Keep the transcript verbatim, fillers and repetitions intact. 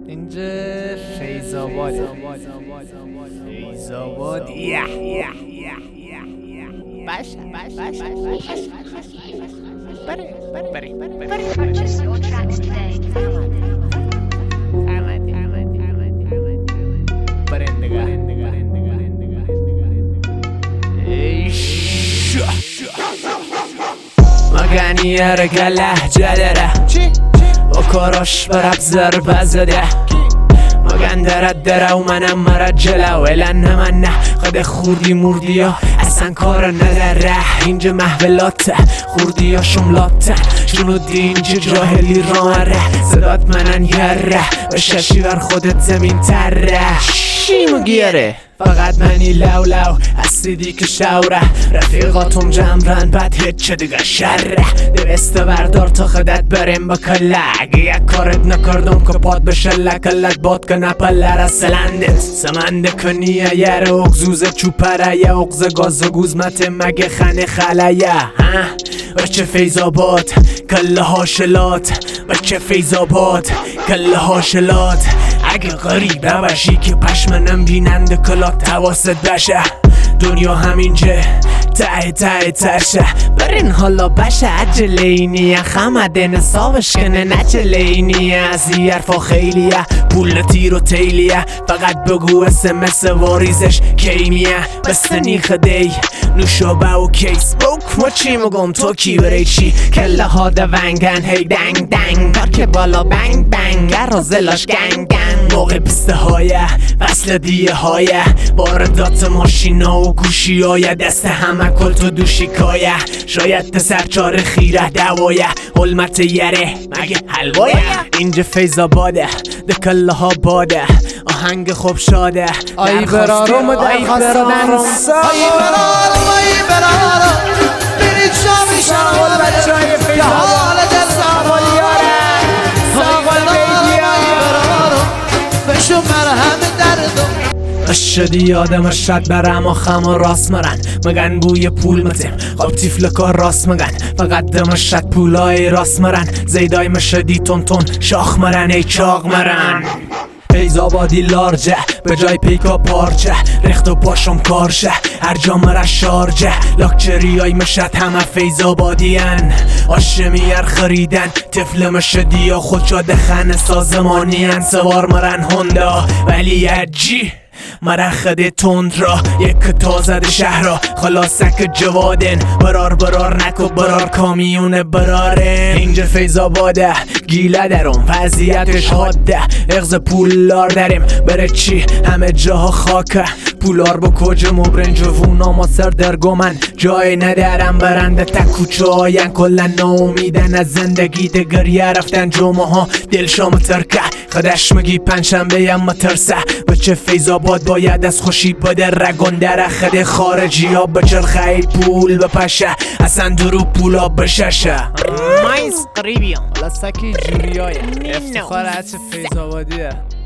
اینجا فیض‌آباد فیض‌آباد یه یه باشه باشه بره بره بره بره Purchase your tracks today. مگنی ارگه لحجه داره و کاراش برب ضربه زده مگن درد دره و منم مرد جله ویلن من نه خود خوردی موردی ها اصلا کار نداره اینجا محولاته خوردی ها شملاته شنو دی اینجا جاهلی رانره صدات منن یره و ششی بر خودت زمین تره چی مگیره فقط منی لو لو هستی که شوره رفیقاتم جمرن بعد هیچ دیگه شره دوسته بردار تا خودت بریم با کله اگه یک کارت نکردم که پاد بشه لکلت باد که نپله را سلندت سمنده کنیه یه اغزوزه چوپره یه اغزه گاز و گوزمت مگه خنه خلیه بچه فیض‌آباد کله هاشلات بچه فیض‌آباد کله هاشلات اگه غریبه باشی که پشمنم بیننده کلات حواست بشه دنیا همینجا ته ته تشه برین حالا بشه عجله اینیه خمده نصابش کنه نجله اینیه از این حرفا خیلیه پول تیر و تیلیه فقط بگو اسمس واریزش کیمیه بستنی خدی نوشابه و کیس بوک ما چی مگم تو کی بری چی کله ها دونگن هی دنگ دنگ کار که بالا بنگ بنگ رازلاش گنگ گنگ موقع پسته هایه وصل دیه هایه واردات ماشینا و گوشی های دست همه کل تو دوشیکایه شاید تسرچار خیره دوایه حلمت یره مگه حلوایه اینجا فیض‌آباده ده کله ها باده آهنگ خوب شاده آی برارم درخواست دنسا آی برارم آی برارم برید شامی شاول بچه های فیض‌آباد حال دل ساقل یاره ساقل بیدی آی برارم بشو مرهم دردم اشدی یادم شد برم و خم و راست مرن مگن بوی پول متیم خواب تیفلکار راست مگن فقط دم شد پولای راست مرن زیدای مشدی تون تون شاخ مرن ای چاق مرن فیض‌آبادی لارجه به جای پیکا پارچه ریخت و پاشم کارشه هر جا مره شارجه لاکچری های مشد همه فیض‌آبادی ان آشمی هر خریدن طفل مشدی یا خود شده خانه سازمانی ان سوار مرن هوندا ولی عجی مرن خده تند را یک تازد شهر را خلاصک جوادن برار برار نکو برار کامیون براره اینجا فیض‌آباده گیله درم وضعیتش حاده اغز پولار داریم بره چی همه جاها خاکه پولار با کجا مبرنج و وونا ما سر درگو من جای ندارم برنده تا کوچه هاین کلن ناامیدن از زندگی دگریه رفتن جمعه ها دل شام ترکه خودش مگی پنجشنبه یم مترسه بچه فیض‌آباد باید از خوشی بده رگنده را خد خارجی ها بچرخه پول بپشه اصلا درو پولا بششه مایز قریبی هم حالا سکی جوری های افتخار هچه فیض‌آبادیه